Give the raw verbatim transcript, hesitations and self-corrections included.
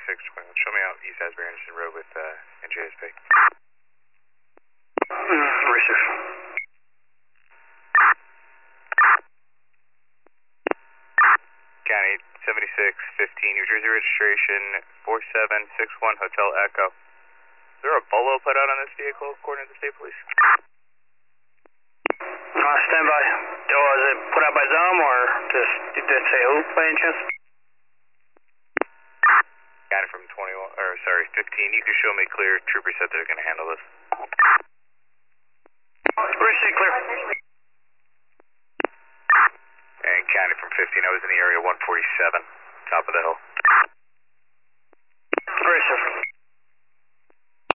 six twenty-one. Show me out East Asbury Anderson Road with uh, N J S P. Mm, research. County seventy-six fifteen, New Jersey registration four seven six one Hotel Echo. Is there a bolo put out on this vehicle according to the state police? Uh, stand by. Oh, is it put out by them or just, did it say who by any chance? County from twenty-one, or sorry, fifteen, you can show me clear. Troopers said they're going to handle this. Receive clear. And County from fifteen, I was in the area one forty-seven, top of the hill.